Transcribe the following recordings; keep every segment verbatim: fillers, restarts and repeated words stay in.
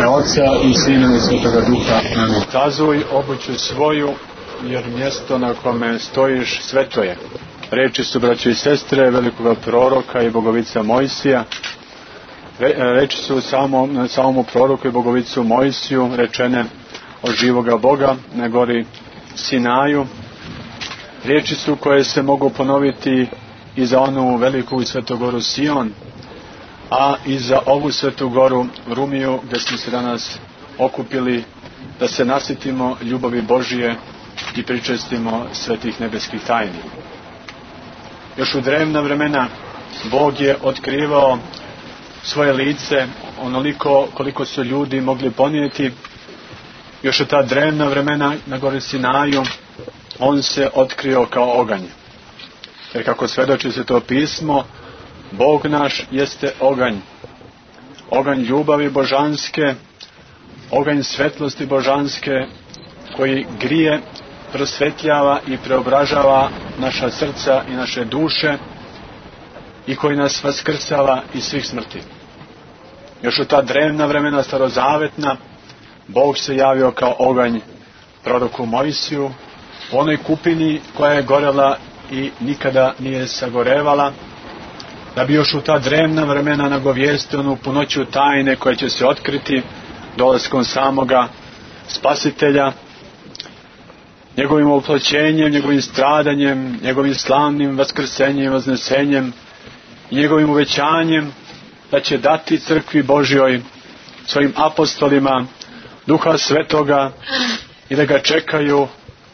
ime Oca i Sina i Svetoga Duha. Amin. Kazuj obuću svoju, jer mjesto na kome stojiš sveto je. Reči su, braćo i sestre, velikoga proroka i bogovica Mojsija. Re, reči su samo, samomu proroku i bogovicu Mojsiju rečene od živoga Boga na gori Sinaju. Riječi su koje se mogu ponoviti i za onu veliku svetu goru Sion, a i za ovu svetu goru Rumiju, gdje smo se danas okupili da se nasjetimo ljubavi Božije i pričestimo svetih nebeskih tajni. Još u drevna vremena Bog je otkrivao svoje lice onoliko koliko su ljudi mogli ponijeti. Još u ta drevna vremena na gori Sinaju on se otkrio kao oganj. Jer kako svjedoči se to pismo, Bog naš jeste oganj. Oganj ljubavi božanske, oganj svetlosti božanske, koji grije, prosvetljava i preobražava naša srca i naše duše i koji nas vaskrsava iz svih smrti. Još u ta drevna vremena starozavetna Bog se javio kao oganj proroku Mojsiju, u onoj kupini koja je gorela i nikada nije sagorevala, da bi još u ta drevna vremena nagovijestio onu punoću tajne koja će se otkriti dolaskom samoga Spasitelja, njegovim oploćenjem, njegovim stradanjem, njegovim slavnim vaskrsenjem i vaznesenjem i njegovim uvećanjem da će dati crkvi Božjoj, svojim apostolima, Duha Svetoga i da ga čekaju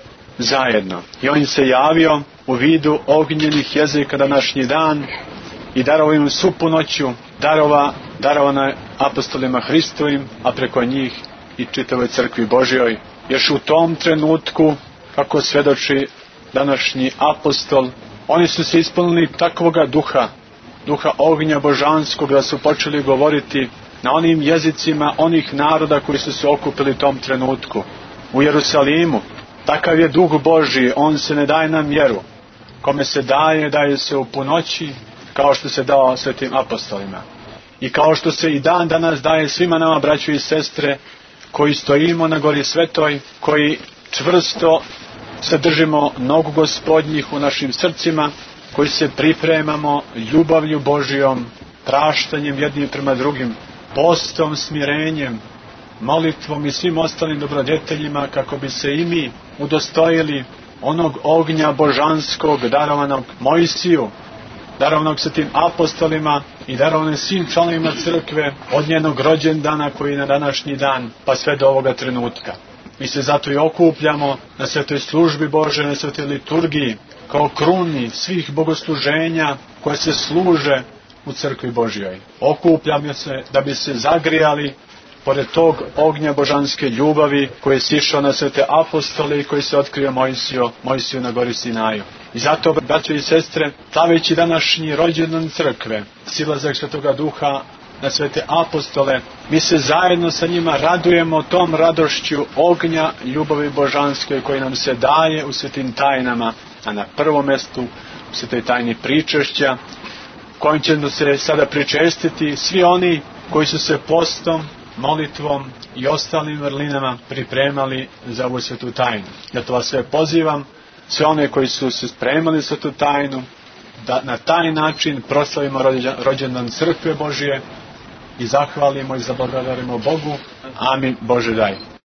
zajedno. I on se javio u vidu ognjenih jezika današnji dan i darovao im svu punoću darova, darovana apostolima Hristovim, a preko njih i čitavoj crkvi Božjoj. Još u tom trenutku, kako svjedoči današnji apostol, oni su se ispunili takvoga duha, duha ognja božanskog, da su počeli govoriti na onim jezicima onih naroda koji su se okupili tom trenutku u Jerusalimu. Takav je duh Božji, on se ne daje na mjeru. Kome se daje, daje se u punoći, kao što se dao svetim apostolima. I kao što se i dan danas daje svima nama, braćo i sestre, koji stojimo na gori svetoj, koji čvrsto se držimo nogu Gospodnjih u našim srcima, koji se pripremamo ljubavlju Božijom, praštanjem jednim prema drugim, postom, smirenjem, molitvom i svim ostalim dobrodeteljima, kako bi se i mi udostojili onog ognja božanskog darovanog Mojsiju, darovanog sa tim apostolima i darovanog svim članovima crkve od njenog rođendana koji je na današnji dan pa sve do ovoga trenutka. Mi se zato i okupljamo na svetoj službi Bože, na svetoj liturgiji, kao kruni svih bogosluženja koje se služe u crkvi Božjoj. Okupljamo se da bi se zagrijali pored tog ognja božanske ljubavi koji je sišao na svete apostole i koji se otkrio Mojsiju, Mojsiju na gori Sinaju. I zato, braćo i sestre, slaveći današnji rođendan crkve, silazak Svetoga Duha na svete apostole, mi se zajedno sa njima radujemo tom radošću ognja ljubavi božanske koji nam se daje u svetim tajnama, a na prvom mjestu u svetoj tajni pričešća, kojim ćemo se sada pričestiti svi oni koji su se postom, molitvom i ostalim vrlinama pripremali za ovu svetu tajnu. Zato vas sve pozivam, sve one koji su se spremali za tu tajnu, da na taj način proslavimo rođendan crkve Božije i zahvalimo i zablagodarimo Bogu. Amin. Bože daj.